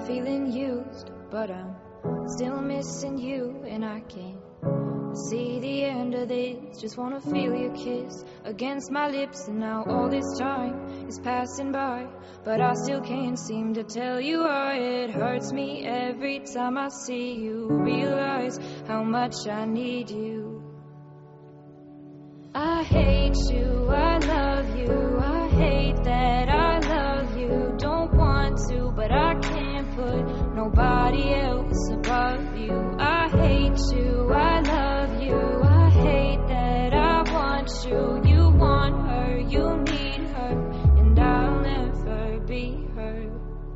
feeling used, but I'm still missing you, and I can't see the end of this. Just wanna feel your kiss against my lips, and now all this time is passing by, but I still can't seem to tell you why. It hurts me every time I see you, realize how much I need you. I hate you, I love you, I hate that I love you. Don't want to, but I can't put nobody else above you. I hate you, I love you, I hate that I want you. You want her, you need her, and I'll never be her.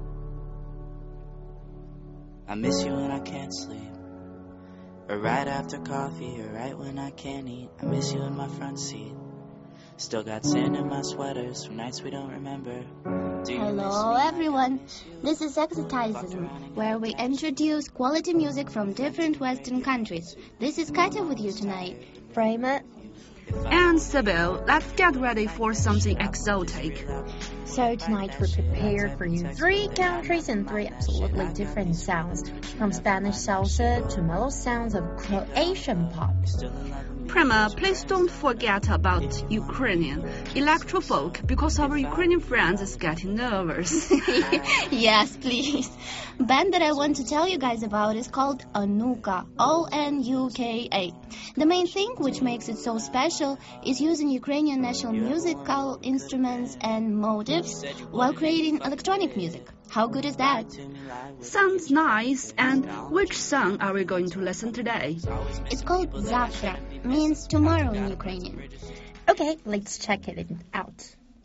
I miss you when I can't sleep, or right after coffee, or right when I can't eat. I miss you in my front seat. Still got sand in my sweaters from nights we don't remember. Hello everyone, this is Exotism, where we introduce quality music from different Western countries. This is Katya with you tonight. Frema and Sybil. Let's get ready for something exotic. So tonight we prepared for you 3 countries and 3 absolutely different sounds, from Spanish salsa to mellow sounds of Croatian pop. Prema, please don't forget about Ukrainian electro-folk, because our Ukrainian friends is getting nervous. Yes, please. Band that I want to tell you guys about is called Onuka, O-N-U-K-A. The main thing which makes it so special is using Ukrainian national musical instruments and motifs while creating electronic music. How good is that? Sounds nice. And which song are we going to listen today? It's called Завтра, means tomorrow in Ukrainian. Okay, let's check it out.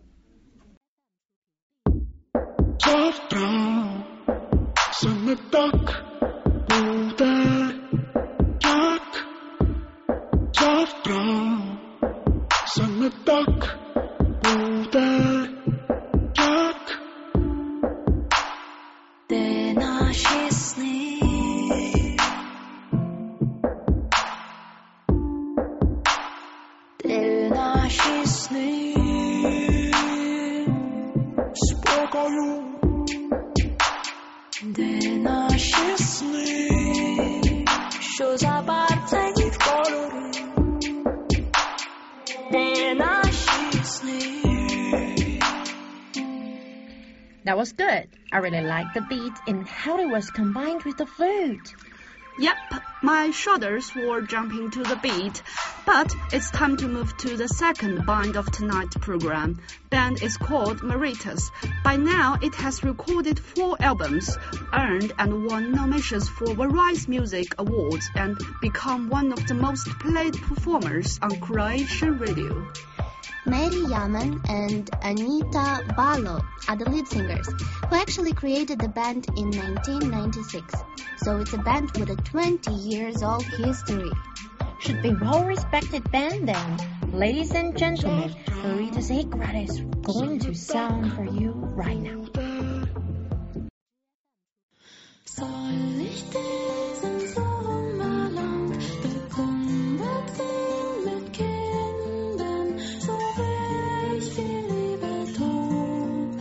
Завтра саме так буде, як завтра саме так буде, як Де наші сни? Де наші сни? спокою, Де наші сни? Що за барцені в кольори? Де наші сни? That was good. I really liked the beat and how it was combined with the flute. Yep, my shoulders were jumping to the beat. But it's time to move to the second band of tonight's program. Band is called Maritas. By now, it has recorded 4 albums, earned and won nominations for various music awards, and become one of the most played performers on Croatian radio. Mary Yaman and Anita Balo are the lead singers, who actually created the band in 1996. So it's a band with a 20 years old history. Should be well-respected band then. Ladies and gentlemen, Maritas Acrat is going to sound for you right now. Soll ich diesen Sommer lang begründet sehen mit Kindern, so wär ich viel lieber tot.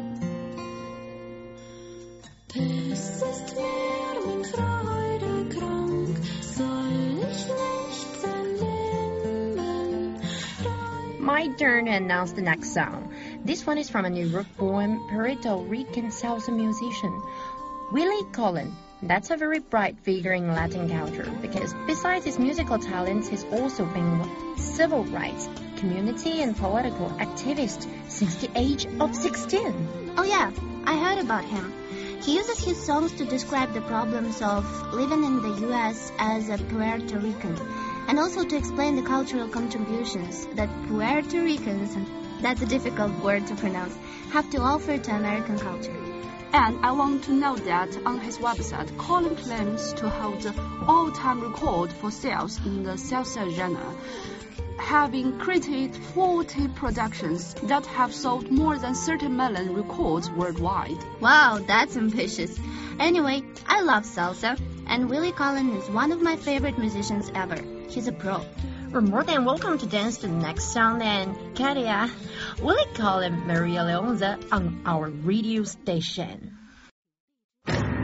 Das ist mir mit Freude krank, soll ich nichts erleben. My turn to announce the next song. This one is from a New York-born Puerto Rican salsa musician, Willie Colon. That's a very bright figure in Latin culture because besides his musical talents, he's also been a civil rights, community and political activist since the age of 16. Oh yeah, I heard about him. He uses his songs to describe the problems of living in the U.S. as a Puerto Rican, and also to explain the cultural contributions that Puerto Ricans, that's a difficult word to pronounce, have to offer to American culture. And I want to note that on his website, Colin claims to hold the all-time record for sales in the salsa genre, having created 40 productions that have sold more than 30 million records worldwide. Wow, that's ambitious. Anyway, I love salsa, and Willie Colon is one of my favorite musicians ever. He's a pro. We're more than welcome to dance to the next song then, Katia. Willie Colon, Maria Leonza on our radio station.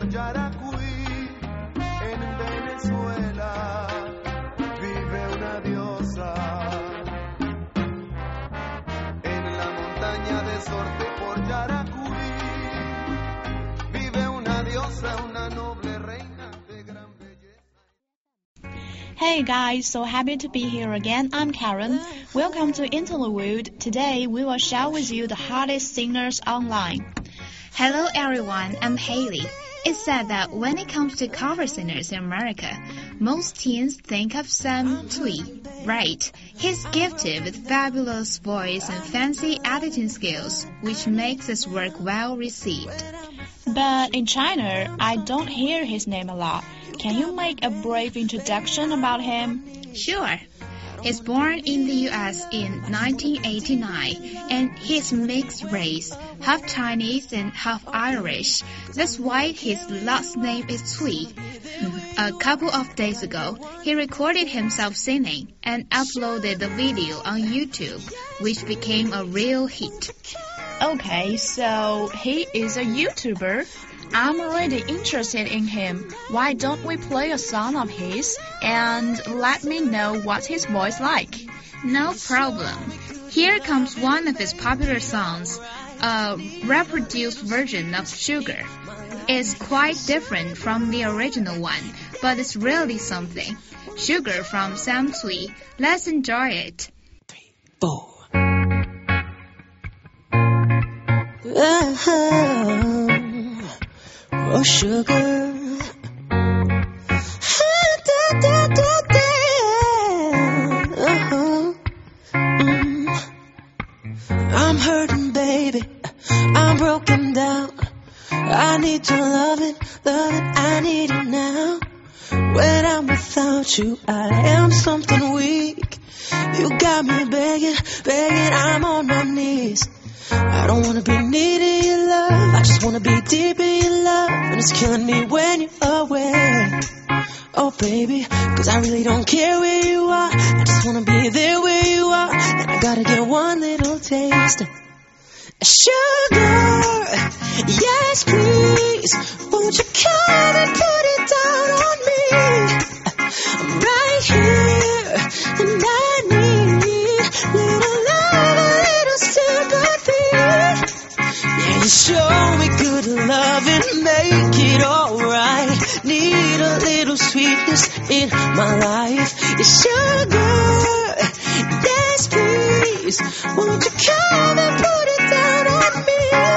por Yaracuy, en Venezuela, vive una diosa. En la montaña de Sorte por Yaracuy, vive una diosa, una noble reina de gran belleza. Hey guys, so happy to be here again. I'm Karen. Welcome to Interlude. Today we will share with you the hottest singers online. Hello everyone, I'm Haley. It's said that when it comes to cover singers in America, most teens think of Sam Tsui. Right, he's gifted with fabulous voice and fancy editing skills, which makes his work well received. But in China, I don't hear his name a lot. Can you make a brief introduction about him? Sure. He's born in the US in 1989, and he's mixed race, half Chinese and half Irish. That's why his last name is Tsui. A couple of days ago, he recorded himself singing and uploaded the video on YouTube, which became a real hit. Okay, so he is a YouTuber. I'm already interested in him. Why don't we play a song of his and let me know what's his voice like? No problem. Here comes one of his popular songs, a reproduced version of Sugar. It's quite different from the original one, but it's really something. Sugar from Sam Tsui. Let's enjoy it. 3, 4. Oh, sugar. I'm hurting, baby. I'm broken down. I need your loving, I need it now. When I'm without you, I am something weak. You got me begging, I'm on my knees. I don't wanna be needing your love, I just wanna be deep in your love. And it's killing me when you're away. Oh baby, 'cause I really don't care where you are, I just wanna be there where you are. And I gotta get one little taste. Sugar, yes please, won't you come and put it down on me? I'm right here, and I need little love, a little sympathy. Yeah, you show me good love and make it alright. Need a little sweetness in my life. Yeah, sugar, yes please, won't you come and put it down on me?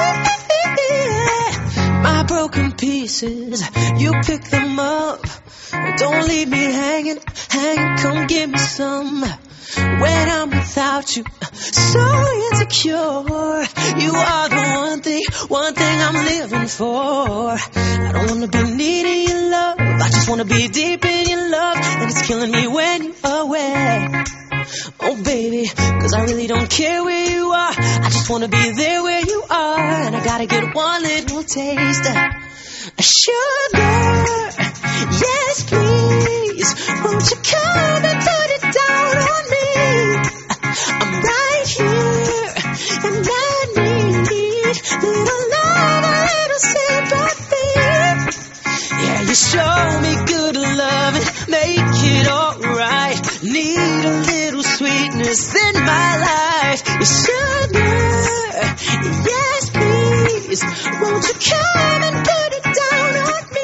My broken pieces, you pick them up. Don't leave me hanging, come give me some. When I'm without you, so insecure. You are the one thing I'm living for. I don't wanna be needing your love, I just wanna be deep in your love. And it's killing me when you're away. Oh baby, 'cause I really don't care where you are, I just wanna be there where you are. And I gotta get one little taste. Sugar, yes please, won't you come and put it down on me? I'm right here, and I need little love, a little sympathy. Yeah, you show me good love and make it alright. Need a little sweetness in my life. Sugar, yes please, won't you come and put it down on me?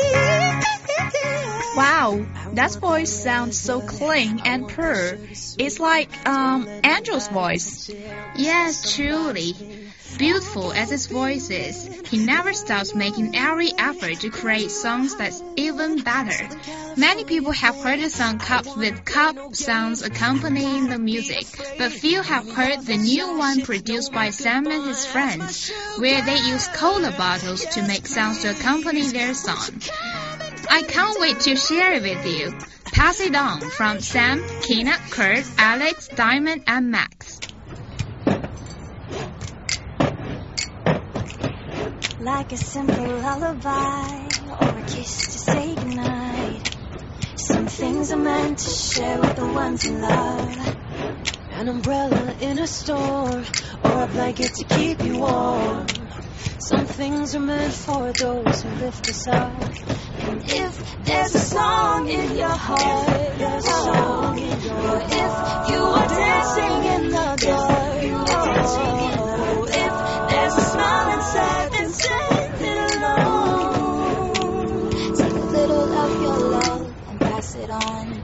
Wow, that voice sounds so clean and pure. It's like Angel's voice. Yes, truly. Beautiful as his voice is, he never stops making every effort to create songs that's even better. Many people have heard the song Cups with cup sounds accompanying the music, but few have heard the new one produced by Sam and his friends, where they use cola bottles to make sounds to accompany their song. I can't wait to share it with you. Pass it on from Sam, Kina, Kurt, Alex, Diamond, and Max. Like a simple lullaby or a kiss to say goodnight. Some things are meant to share with the ones you love. An umbrella in a storm, or a blanket to keep you warm. Some things are meant for those who lift us up. there's a song in your heart. There's a song in your heart. If you are dancing in the dark, if there's a smile inside, then send it along. Take a little of your love and pass it on.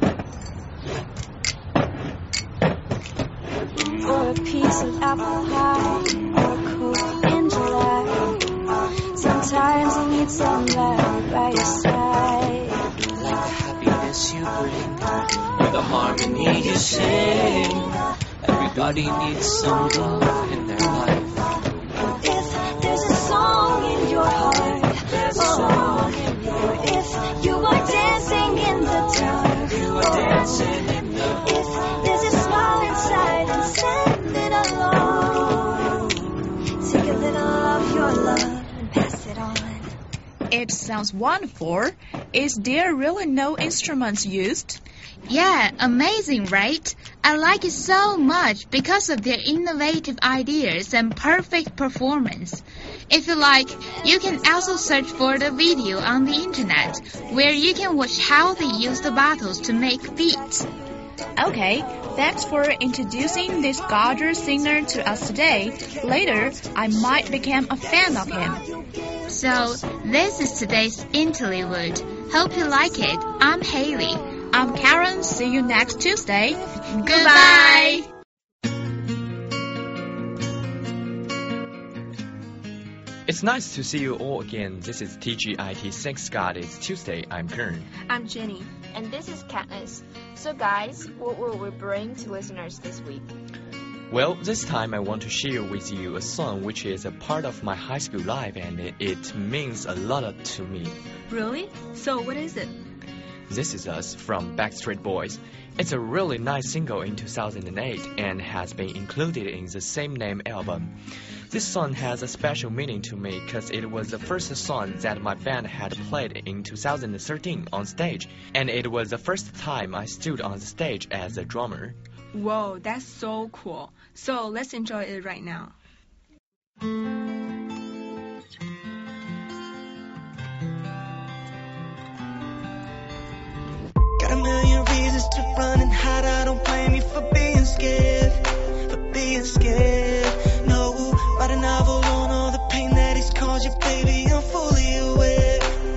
For a piece of apple pie or a Coke in July. Sometimes you need somebody by your side. Like the happiness you bring, the harmony you sing. Everybody needs some love in their life. If there's a song in your heart, there's a song in your heart. If you are dancing in the dark, you are dancing in the dark. If there's a smile inside, then send it along. Take a little of your love and pass it on. It sounds wonderful. Is there really no instruments used? Yeah, amazing, right? I like it so much because of their innovative ideas and perfect performance. If you like, you can also search for the video on the internet, where you can watch how they use the bottles to make beats. Okay, thanks for introducing this gorgeous singer to us today. Later, I might become a fan of him. So, this is today's interlude. Hope you like it. I'm Haley. I'm Karen. See you next Tuesday. Goodbye! It's nice to see you all again. This is TGIT. Thanks God it's Tuesday. I'm Kern. I'm Jenny. And this is Katniss. So guys, what will we bring to listeners this week? Well, this time I want to share with you a song which is a part of my high school life and it means a lot to me. Really? So what is it? This is Us from Backstreet Boys. It's a really nice single in 2008 and has been included in the same name album. This song has a special meaning to me because it was the first song that my band had played in 2013 on stage, and it was the first time I stood on the stage as a drummer. Whoa, that's so cool. So let's enjoy it right now. Got a million reasons to run and hide. I don't blame you for being scared. No, write a novel on all the pain that it's caused you, baby. I'm fully aware.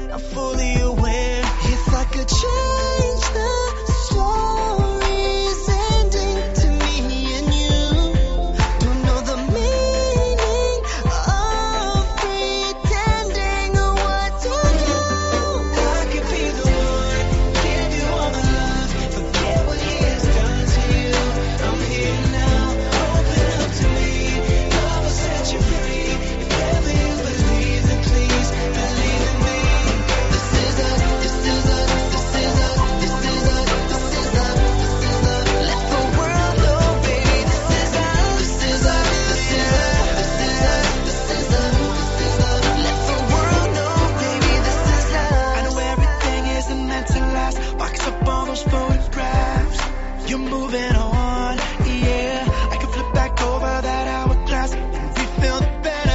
If I could change the story's ending to me and you, don't know the meaning of pretending or what to do. I could be the one, give you all my love, forget what he has done to you. I'm here now, open up to me, love will set you free. If ever you believe, then please believe in me. This is us, this is us, this is us, this is us, this is us, this is us. Let the world know, baby, this is us, this is us, this is us, this is us, this is us, this is us. Let the world know, baby, this is us. I know everything isn't meant to last. Box up all those photographs. You're moving on, yeah. I can flip back over that hourglass and refill the better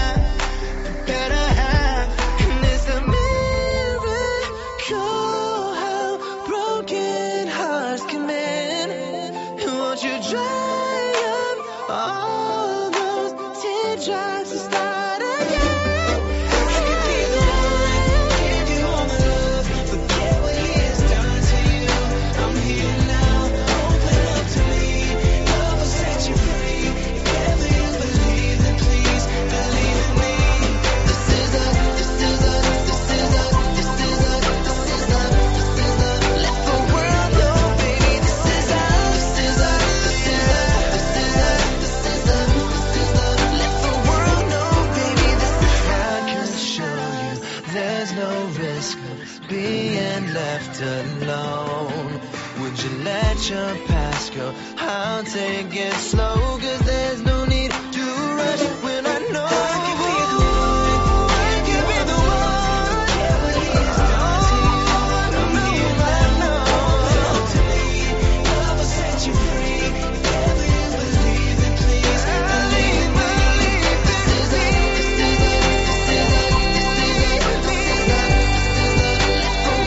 half. And it's a miracle how broken hearts can mend. And won't you dry up all those teardrops and start again? I could be the one, give you all my love, forget what he has done to you. I'm here now, open up to me, love will set you free. If ever you believe, then please believe in me. This is us, this is us, this is us, this is us, this is us, this is us. Let the world know, baby, this is us, this is us, this is us, this is us, this is us, this is us. Let the world know, baby, this is us. I can show you there's no risk of being left alone. Would you let your past go? I'll take it slow, 'cause there's no need to rush when I know I can be the one, I can be the one. Yeah, what he has done to you, I'm here now. Up to me, love will set you free. If ever you believe, then please believe me. This is us, this is us, this is us, this is us, this is us, this is us. Let the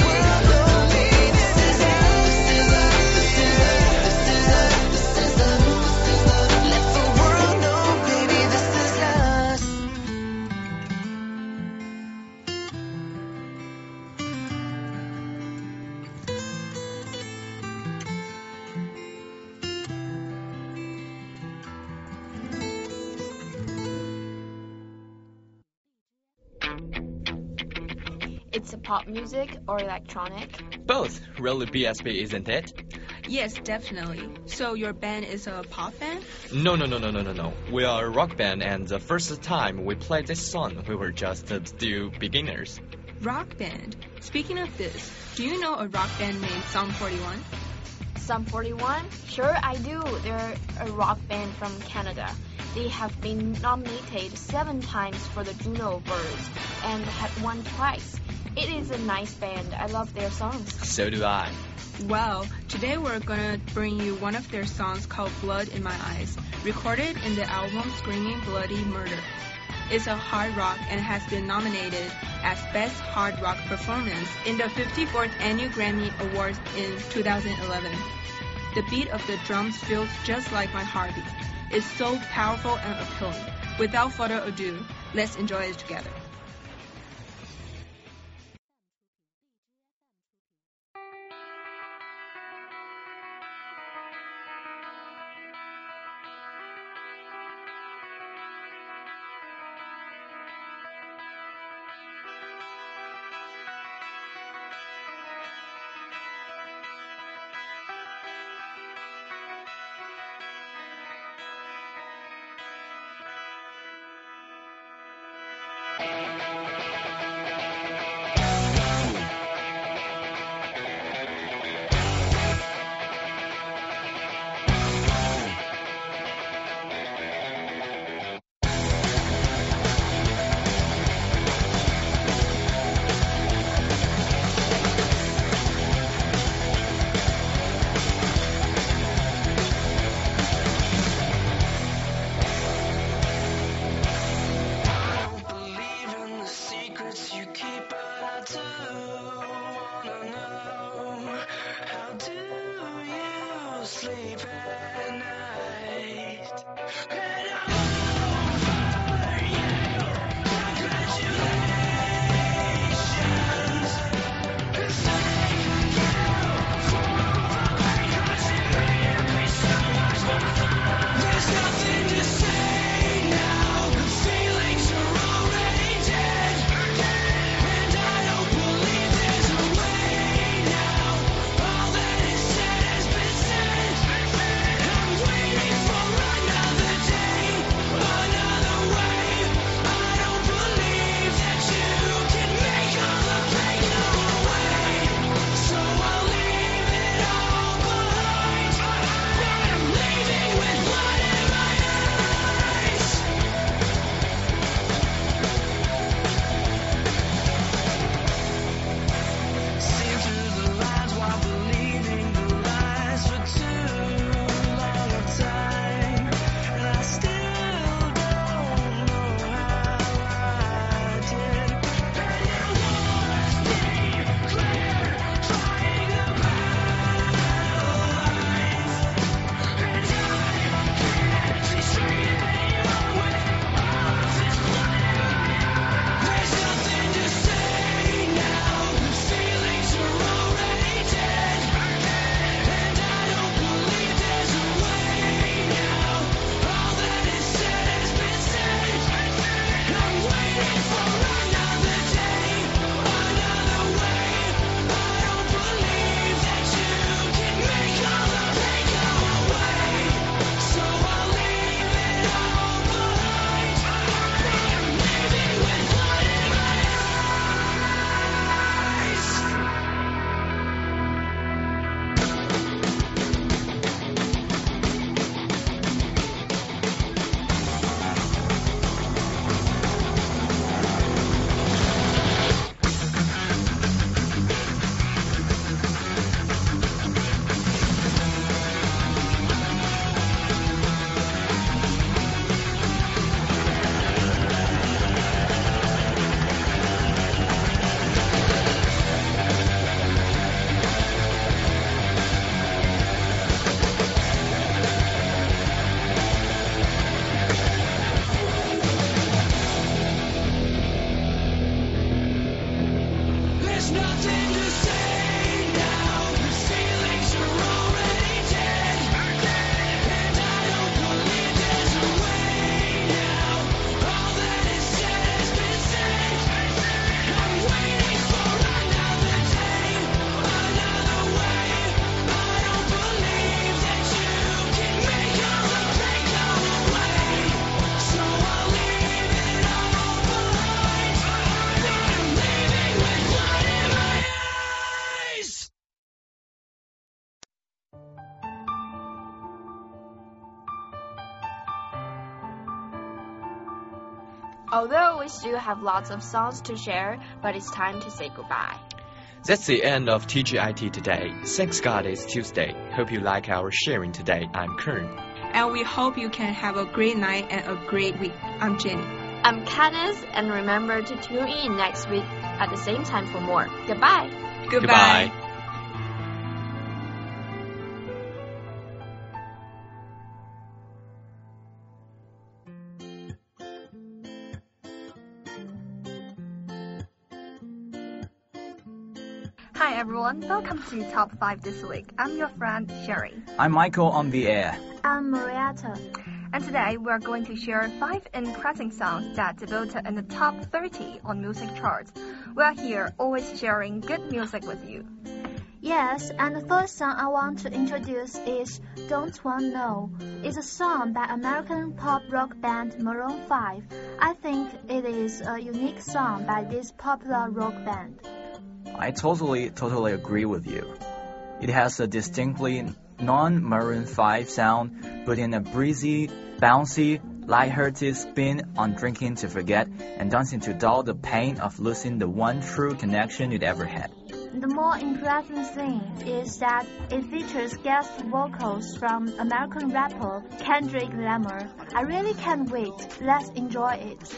It's a pop music or electronic? Both. Really BSB, isn't it? Yes, definitely. So your band is a pop band? No. We are a rock band, and the first time we played this song, we were just still beginners. Rock band. Speaking of this, do you know a rock band named Sum 41? Sum 41? Sure, I do. They're a rock band from Canada. They have been nominated 7 times for the Juno Awards and had won twice. It is a nice band. I love their songs. So do I. Well, today we're gonna bring you one of their songs called Blood in My Eyes, recorded in the album Screaming Bloody Murder. It's a hard rock and has been nominated as Best Hard Rock Performance in the 54th Annual Grammy Awards in 2011. The beat of the drums feels just like my heartbeat. It's so powerful and appealing. Without further ado, let's enjoy it together. waiting for Although we still have lots of songs to share, but it's time to say goodbye. That's the end of TGIT today. Thanks God it's Tuesday. Hope you like our sharing today. I'm Kern. And we hope you can have a great night and a great week. I'm Jenny. I'm Candice, and remember to tune in next week at the same time for more. Goodbye. Goodbye. Hi everyone, welcome to Top 5 this week. I'm your friend Sherry. I'm Michael on the air. I'm Marietta. And today we're going to share 5 interesting songs that debuted in the top 30 on music charts. We're here always sharing good music with you. Yes, and the first song I want to introduce is Don't Wanna Know. It's a song by American pop rock band Maroon 5. I think it is a unique song by this popular rock band. I totally agree with you. It has a distinctly non-Maroon 5 sound, but in a breezy, bouncy, light-hearted spin on drinking to forget and dancing to dull the pain of losing the one true connection you'd ever had. The more impressive thing is that it features guest vocals from American rapper Kendrick Lamar. I really can't wait. Let's enjoy it.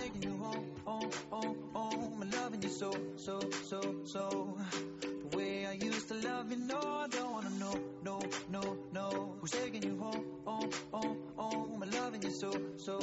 The way I used to love you, no, I don't wanna know, no. Who's taking you home, I'm loving you so.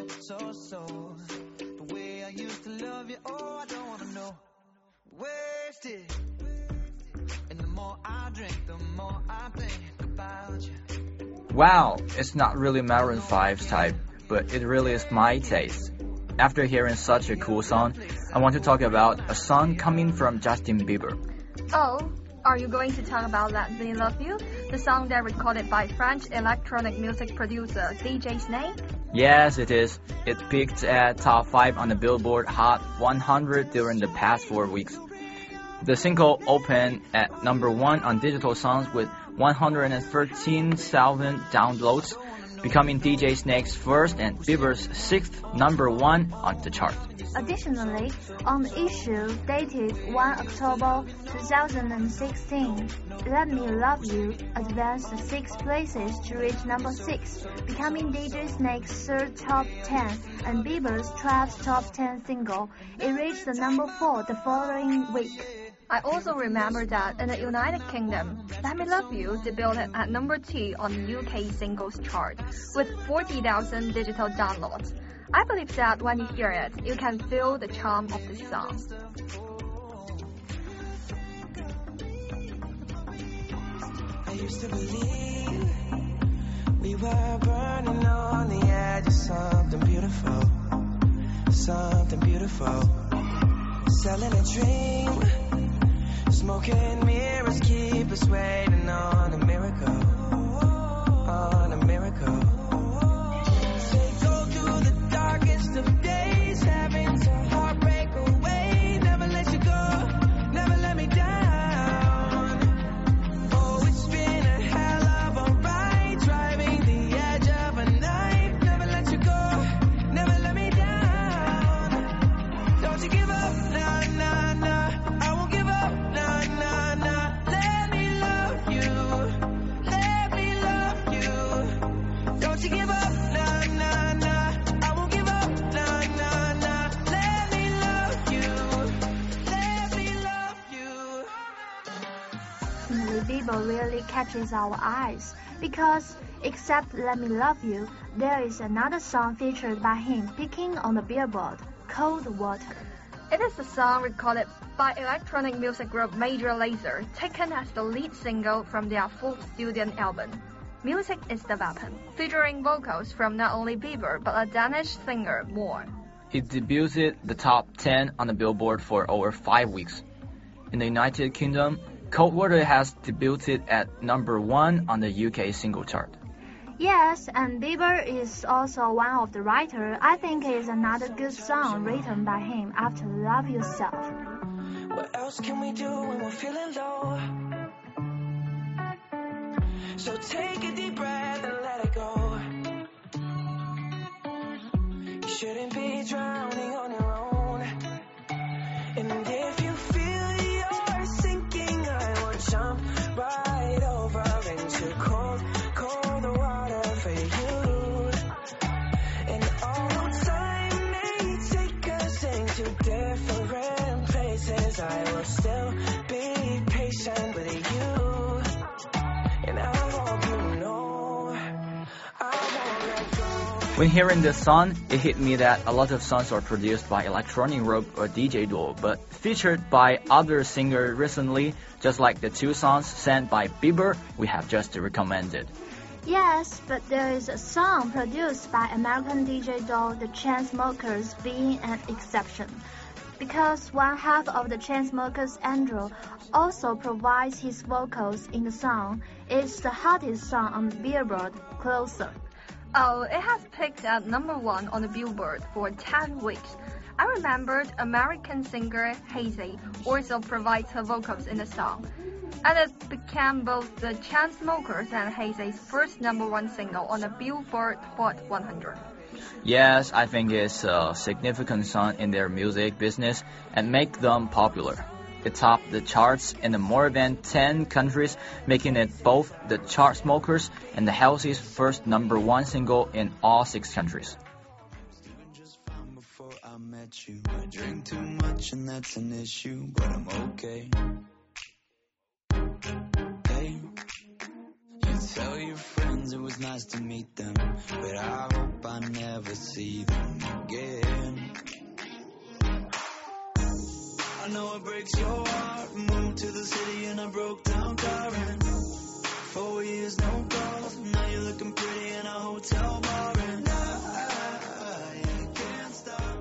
The way I used to love you, oh, I don't wanna know. Wasted. And the more I drink, the more I think about you. Wow, it's not really Maroon 5's type, but it really is my taste. After hearing such a cool song, I want to talk about a song coming from Justin Bieber. Oh, are you going to talk about Let Me Love You, the song that recorded by French electronic music producer DJ Snake? Yes, it is. It peaked at top 5 on the Billboard Hot 100 during the past 4 weeks. The single opened at number 1 on digital songs with 113,000 downloads, becoming DJ Snake's first and Bieber's 6th number 1 on the chart. Additionally, on the issue dated 1 October 2016, Let Me Love You advanced 6 places to reach number 6, becoming DJ Snake's 3rd top 10 and Bieber's 12th top 10 single. It reached the number 4 the following week. I also remember that in the United Kingdom, Let Me Love You debuted at number 2 on the UK singles chart with 40,000 digital downloads. I believe that when you hear it, you can feel the charm of the song. I used to believe we were burning on the edge of something beautiful, selling a dream. Smoking mirrors keep us waiting on a miracle, Say go through the darkest of days, having to heartbreak away. Never let you go, never let me down. Oh, it's been a hell of a ride, driving the edge of a knife. Never let you go, never let me down. Don't you give up, nah, I won't give up. Let me love you. Don't you give up, I won't give up, Let me love you. Bieber really catches our eyes because, except Let Me Love You, there is another song featured by him peaking on the Billboard, Cold Water. It is a song recorded by electronic music group Major Lazer, taken as the lead single from their 4th studio album. Music is the Weapon, featuring vocals from not only Bieber but a Danish singer, Moore. It debuted the top 10 on the Billboard for over 5 weeks. In the United Kingdom, Cold Water has debuted at number 1 on the UK single chart. Yes, and Bieber is also one of the writers. I think it is another good song written by him after Love Yourself. What else can we do when we're feeling low? So take a deep breath and let it go. You shouldn't be drowning on your own. When hearing this song, it hit me that a lot of songs are produced by electronic rock or DJ duo, but featured by other singers recently, just like the two songs sent by Bieber we have just recommended. Yes, but there is a song produced by American DJ duo The Chainsmokers being an exception, because one half of The Chainsmokers, Andrew, also provides his vocals in the song. It's the hottest song on the Billboard, Closer. Oh, it has peaked at #1 on the Billboard for 10 weeks. I remembered American singer Halsey also provides her vocals in the song, and it became both the Chainsmokers and Halsey's first #1 single on the Billboard Hot 100. Yes, I think it's a significant song in their music business and make them popular. It topped the charts in more than 10 countries, making it both the Chainsmokers and the Halsey's first #1 single in all 6 countries. I drink too much and that's an issue, but I'm okay. Hey, you tell your friends it was nice to meet them, but I hope I never see them again. I know it breaks your heart. Moved to the city and I broke down crying. 4 years, no calls. Now you're looking pretty in a hotel bar, and I can't stop.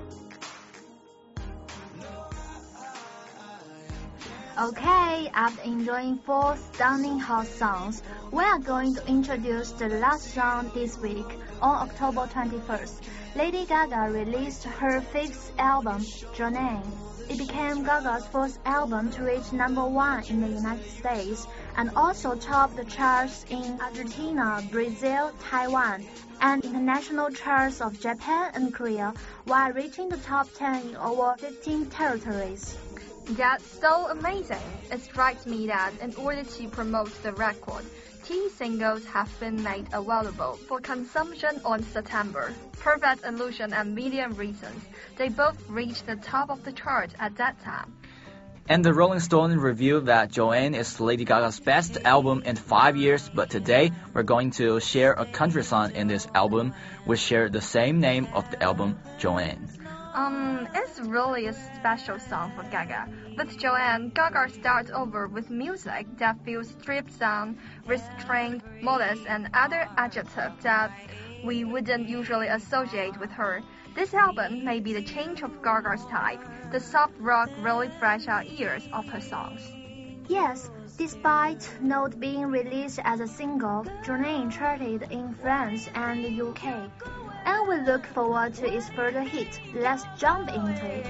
Okay, after enjoying 4 stunning hot songs, we are going to introduce the last song this week. On October 21st, Lady Gaga released her 5th album, Joanne. It became Gaga's first album to reach #1 in the United States and also topped the charts in Argentina, Brazil, Taiwan, and international charts of Japan and Korea, while reaching the top 10 in over 15 territories. That's so amazing. It strikes me that in order to promote the record, 2 singles have been made available for consumption on September. Perfect Illusion and Million Reasons. They both reached the top of the chart at that time. And the Rolling Stone revealed that Joanne is Lady Gaga's best album in 5 years, but today we're going to share a country song in this album, which share the same name of the album, Joanne. It's really a special song for Gaga. With Joanne, Gaga starts over with music that feels stripped down, restrained, modest, and other adjectives that we wouldn't usually associate with her. This album may be the change of Gaga's type. The soft rock really fresh our ears of her songs. Yes, despite not being released as a single, Joanne charted in France and the UK. And we look forward to its further hit. Let's jump into it.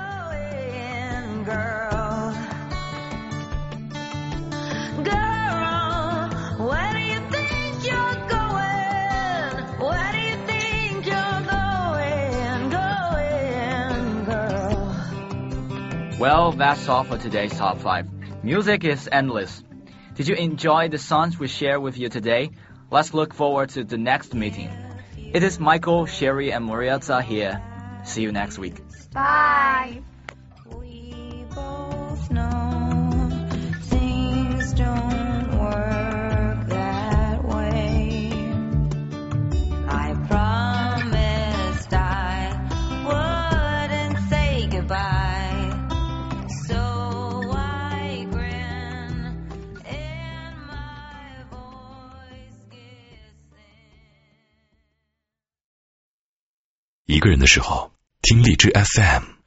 Girl, where do you think you're going? Where do you think you're going, girl? Well, that's all for today's Top 5. Music is endless. Did you enjoy the songs we shared with you today? Let's look forward to the next meeting. It is Michael, Sherry, and Marietta here. See you next week. Bye. We both know things don't work that way. I promised I wouldn't say goodbye, so I grin and my voice gets thin. 一个人的时候，听荔枝 FM。